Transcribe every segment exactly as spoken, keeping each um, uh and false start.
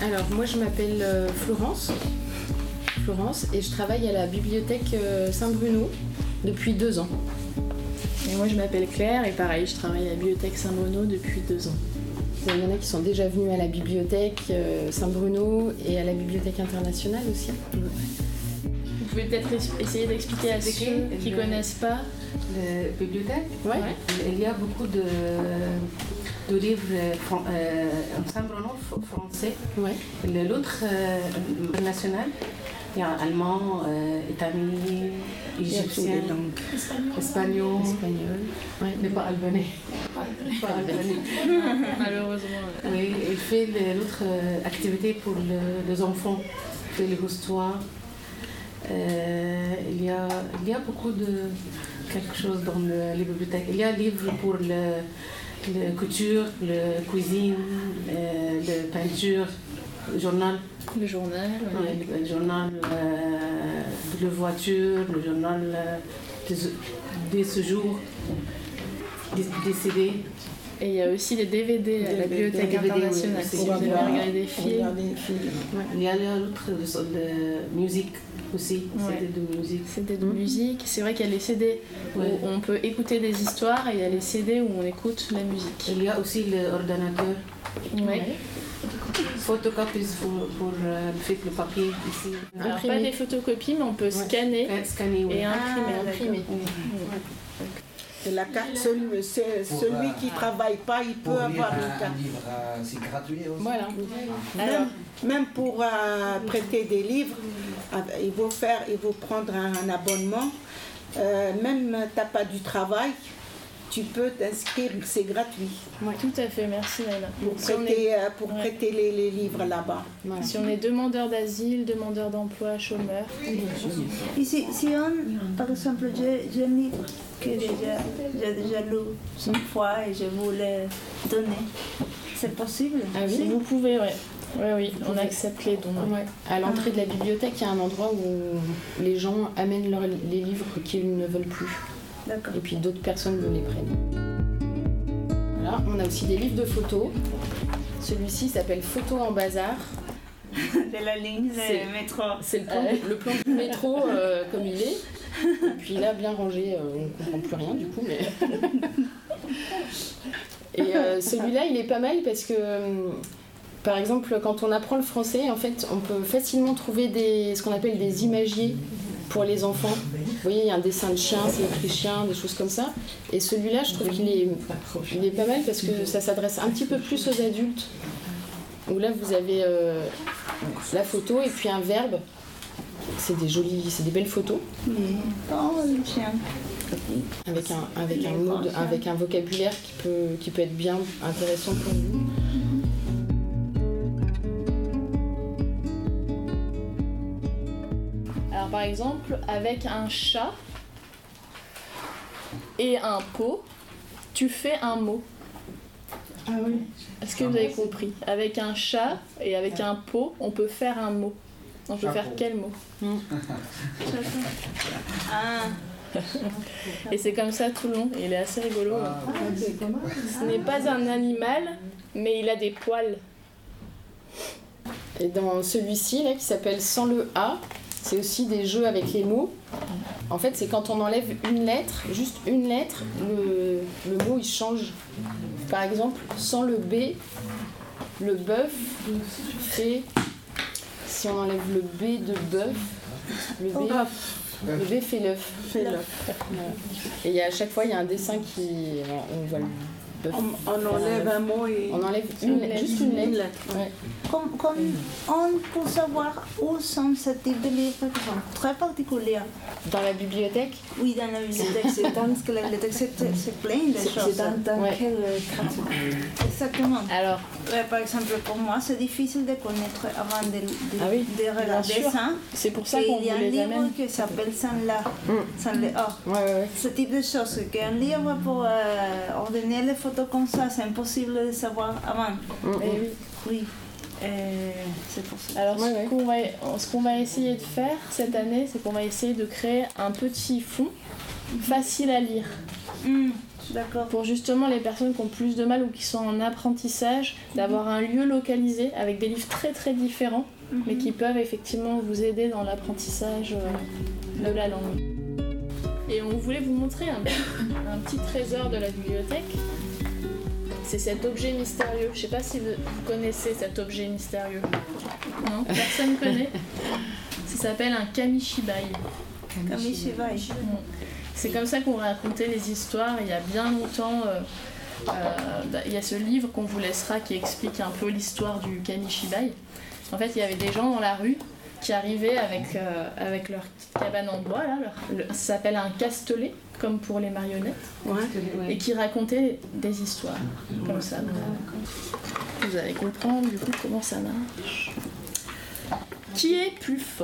Alors moi je m'appelle euh, Florence. Florence et je travaille à la bibliothèque euh, Saint-Bruno depuis deux ans. Et moi je m'appelle Claire et pareil, je travaille à la bibliothèque Saint-Bruno depuis deux ans. Il y en a qui sont déjà venus à la bibliothèque euh, Saint-Bruno et à la bibliothèque internationale aussi. Vous pouvez peut-être essayer d'expliquer à ceux qui ne connaissent pas. La bibliothèque, ouais. Il y a beaucoup de, de livres euh, en Saint-Bruno français. Ouais. L'autre euh, national, il y a allemand, euh, italien, égyptien, espagnol, espagnol, espagnol. Ouais. mais pas albanais. Pas albanais. Malheureusement. Oui, il fait l'autre activité pour le, les enfants, il fait les histoires. Euh, il, y a, il y a beaucoup de quelque chose dans le, les bibliothèques. Il y a des livres pour la couture, la cuisine, euh, la peinture, le journal. Le journal, oui. Ouais, le journal euh, de la voiture, le journal euh, des, des séjours, des, des C D. Et il y a aussi les D V D à la bibliothèque D V D, internationale, oui, si vous avez regardé des films. Ouais. Il y a l'autre de musique aussi, ouais. C D de musique. C D de mmh. musique, c'est vrai qu'il y a les C D ouais. où on peut écouter des histoires et il y a les C D où on écoute la musique. Il y a aussi l'ordinateur. Ouais. Ouais. Photocopies pour, pour euh, le papier ici. Alors pas des photocopies, mais on peut ouais. scanner, scanner oui. et imprimer. Ah, imprimer. Oui. Oui. Et la carte, celui, c'est, celui euh, qui ne travaille pas, il peut avoir une carte. Un livre, euh, c'est gratuit aussi. Voilà. Même, même pour euh, prêter des livres, euh, il faut faire, il faut prendre un, un abonnement. Euh, même tu n'as pas du travail, tu peux t'inscrire, c'est gratuit. Oui, tout à fait, merci Naila. Pour si prêter, est... pour ouais. prêter les, les livres là-bas. Ouais. Si on est demandeur d'asile, demandeur d'emploi, chômeur. Et si, si on, par exemple, j'ai, j'ai un livre que déjà, j'ai déjà lu une fois et je voulais donner, c'est possible? Ah oui, vous pouvez, oui. Oui, oui, on accepte les dons. Ouais. À l'entrée de la bibliothèque, il y a un endroit où les gens amènent leur, les livres qu'ils ne veulent plus. D'accord. Et puis d'autres personnes vous les prennent. Voilà, on a aussi des livres de photos. Celui-ci s'appelle Photos en bazar. De la ligne de métro. C'est le plan, le plan du métro euh, comme il est. Et puis là, bien rangé, euh, on ne comprend plus rien du coup. Mais... Et euh, celui-là, il est pas mal parce que, euh, par exemple, quand on apprend le français, en fait, on peut facilement trouver des, ce qu'on appelle des imagiers pour les enfants. Vous voyez, il y a un dessin de chien, c'est écrit chien, des choses comme ça. Et celui-là, je trouve qu'il est, il est pas mal parce que ça s'adresse un petit peu plus aux adultes. Où là, vous avez euh, la photo et puis un verbe. C'est des jolies, c'est des belles photos. Oh, le chien. Avec un, avec un mot, de, avec un vocabulaire qui peut, qui peut être bien intéressant pour vous. Alors par exemple, avec un chat et un pot, tu fais un mot. Ah oui. Est-ce que vous avez compris? Avec un chat et avec un pot, on peut faire un mot. On peut faire quel mot? mmh. Ah. Et c'est comme ça tout le long, et il est assez rigolo. Ah, ce n'est pas un animal, mais il a des poils. Et dans celui-ci, là, qui s'appelle Sans le A, c'est aussi des jeux avec les mots. En fait, c'est quand on enlève une lettre, juste une lettre, le, le mot il change. Par exemple, sans le B, le bœuf fait... Si on enlève le B de bœuf, le B, le B fait l'œuf. Fait l'œuf. Et il y a, à chaque fois, il y a un dessin qui... On voit le bœuf. On, on enlève un mot et... On enlève une, une juste une lettre. lettre. Ouais. Comme, comme on peut savoir où sont ce type de livres qui sont très particuliers. Dans la bibliothèque? Oui, dans la bibliothèque. C'est dans que la bibliothèque, c'est, c'est plein de c'est, choses. C'est dans, dans ouais. quel Exactement. Alors, ouais, par exemple, pour moi, c'est difficile de connaître avant de, de, ah oui, de regarder ça. C'est pour ça qu'on vous les amène. Il y a un livre qui s'appelle Sans la, mm. Sans le A. Ouais, ouais, ouais. Ce type de choses. Qu'un livre pour euh, ordonner les photos comme ça, c'est impossible de savoir avant. Mm. Et oui. Oui. Euh, c'est pour ça. Alors, ouais, ce, ouais. qu'on va, ce qu'on va essayer de faire cette année, c'est qu'on va essayer de créer un petit fond mm-hmm. facile à lire. Mm. D'accord. Pour justement les personnes qui ont plus de mal ou qui sont en apprentissage, d'avoir un lieu localisé avec des livres très très différents, mm-hmm. mais qui peuvent effectivement vous aider dans l'apprentissage euh, de la langue. Et on voulait vous montrer un, un petit trésor de la bibliothèque. C'est cet objet mystérieux. Je sais pas si vous connaissez cet objet mystérieux. Non, personne connaît. Ça s'appelle un kamishibai. Kamishibai. C'est comme ça qu'on racontait les histoires il y a bien longtemps. Euh, euh, il y a ce livre qu'on vous laissera qui explique un peu l'histoire du kamishibai. En fait, il y avait des gens dans la rue qui arrivaient avec, euh, avec leur petite cabane en bois, là, leur, le, ça s'appelle un castelet, comme pour les marionnettes, ouais. Et qui racontaient des histoires, comme ça. Vous allez comprendre du coup comment ça marche. Qui est plus fort ?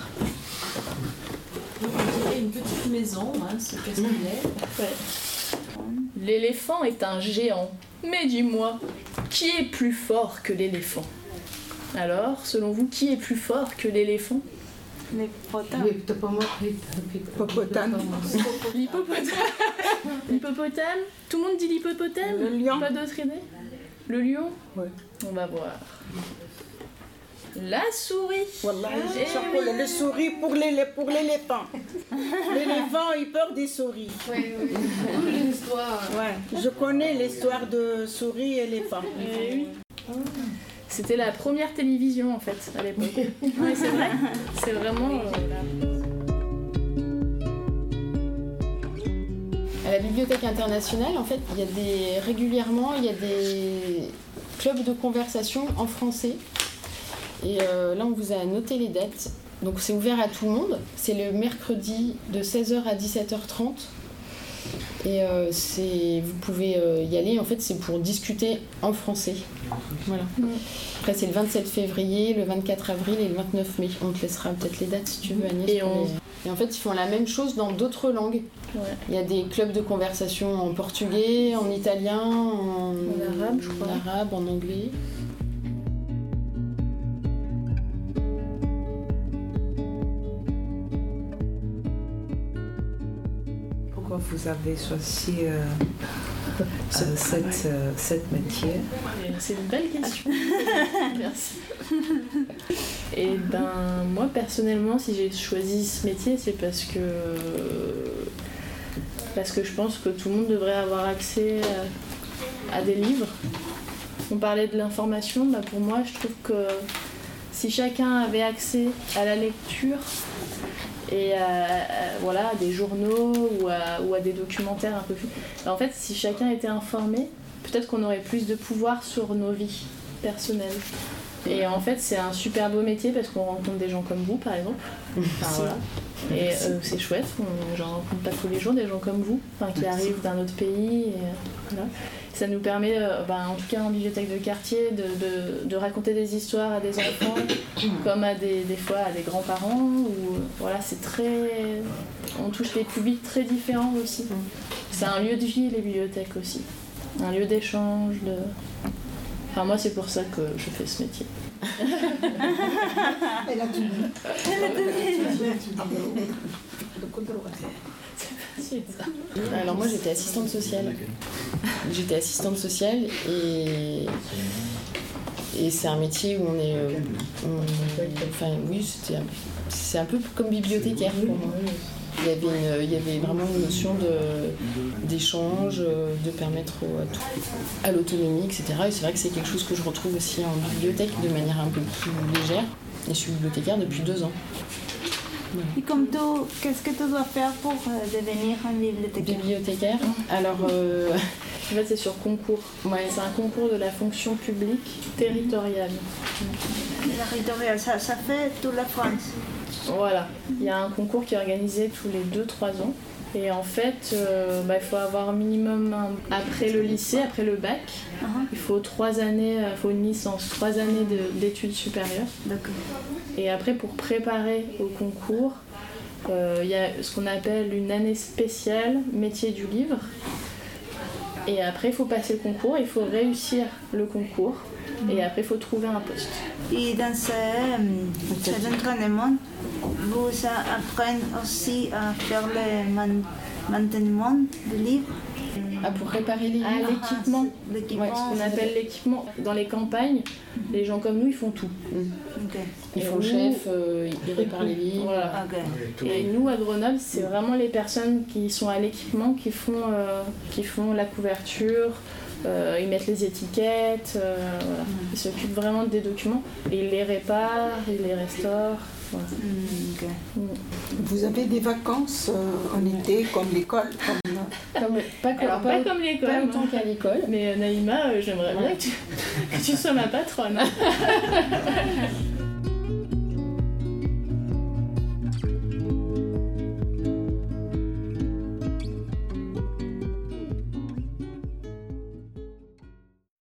On dirait une petite maison, hein, ce castelet. Ouais. L'éléphant est un géant, mais dis-moi, qui est plus fort que l'éléphant ? Alors, selon vous, qui est plus fort que l'éléphant ? L'hippopotame. L'hippopotame. L'hippopotame. L'hippopotame. Tout le monde dit l'hippopotame ? Le lion. Pas d'autre idée ? Le lion ? Oui. On va voir. La souris. Wallah, eh oui. Le souris pour l'éléphant. L'éléphant, il peur des souris. Oui, oui. L'histoire. Ouais. Je connais l'histoire de souris et éléphant. Eh oui. C'était la première télévision en fait à l'époque. Ouais, c'est vrai. C'est vraiment. Euh, la... À la Bibliothèque internationale, en fait, il y a des régulièrement, il y a des clubs de conversation en français. Et euh, là, on vous a noté les dates. Donc, c'est ouvert à tout le monde. C'est le mercredi de seize heures à dix-sept heures trente. Et euh, c'est, vous pouvez euh, y aller. En fait, c'est pour discuter en français. Voilà. Mmh. Après, c'est le vingt-sept février, le vingt-quatre avril et le vingt-neuf mai. On te laissera peut-être les dates si tu veux, Agnès. Et, on... les... et en fait, ils font la même chose dans d'autres langues. Ouais. Il y a des clubs de conversation en portugais, en italien, en, en arabe, je crois. En arabe, en anglais. Vous avez choisi euh, euh, cette, euh, cette métier ? C'est une belle question. Merci. Et ben moi personnellement, si j'ai choisi ce métier, c'est parce que parce que je pense que tout le monde devrait avoir accès à, à des livres. On parlait de l'information, bah pour moi, je trouve que si chacun avait accès à la lecture et à, à, voilà, à des journaux ou à, ou à des documentaires un peu plus. En fait, si chacun était informé, peut-être qu'on aurait plus de pouvoir sur nos vies personnelles. Et en fait, c'est un super beau métier parce qu'on rencontre des gens comme vous, par exemple. Enfin, voilà. Et euh, c'est chouette, on, j'en rencontre pas tous les jours des gens comme vous, enfin, qui arrivent d'un autre pays. Et, voilà. Ça nous permet, euh, ben, en tout cas en bibliothèque de quartier, de, de, de raconter des histoires à des enfants, comme à des, des fois à des grands-parents. Où, voilà, c'est très, on touche des publics très différents aussi. C'est un lieu de vie, les bibliothèques aussi. Un lieu d'échange. De... Enfin, moi, c'est pour ça que je fais ce métier. Elle a tout dit. Elle a tout dit. Alors moi j'étais assistante sociale. J'étais assistante sociale et, et c'est un métier où on est... On, enfin oui, c'était un, c'est un peu comme bibliothécaire pour moi. Il y avait, une, il y avait vraiment une notion de, d'échange, de permettre au, à, tout, à l'autonomie, et cetera. Et c'est vrai que c'est quelque chose que je retrouve aussi en bibliothèque de manière un peu plus légère. Et je suis bibliothécaire depuis deux ans. Ouais. Et comme toi, qu'est-ce que tu dois faire pour euh, devenir un bibliothécaire ? Bibliothécaire Alors, euh... en fait, c'est sur concours. Ouais, c'est un concours de la fonction publique territoriale. Territoriale, ça, ça fait toute la France. Voilà, il y a un concours qui est organisé tous les deux trois ans. Et en fait, euh, bah, il faut avoir un minimum, un... après le lycée, après le bac, uh-huh. il faut trois années, il faut une licence, trois années de, d'études supérieures. D'accord. Et après, pour préparer au concours, euh, il y a ce qu'on appelle une année spéciale, métier du livre. Et après, il faut passer le concours, il faut réussir le concours. Et après, il faut trouver un poste. Et dans ce, cet entraînement, vous apprenez aussi à faire le man- maintenance du livre. Ah, pour réparer les livres. Ah, l'équipement. Ah, l'équipement. Ouais, ce qu'on appelle l'équipement. Dans les campagnes, les gens comme nous, ils font tout. Ok. Ils Et font nous- le chef, euh, ils réparent les livres. Voilà. Ok. Et nous, à Grenoble, c'est vraiment les personnes qui sont à l'équipement qui font, euh, qui font la couverture, euh, ils mettent les étiquettes, euh, voilà. Ils s'occupent vraiment des documents et ils les réparent, ils les restaurent. Voilà. Mm, ok. Vous avez des vacances euh, en été, comme l'école comme, euh, Comme, pas, comme, Alors, pas, pas comme l'école, pas non. autant qu'à l'école. Mais euh, Naïma, euh, j'aimerais bien que tu, que tu sois ma patronne.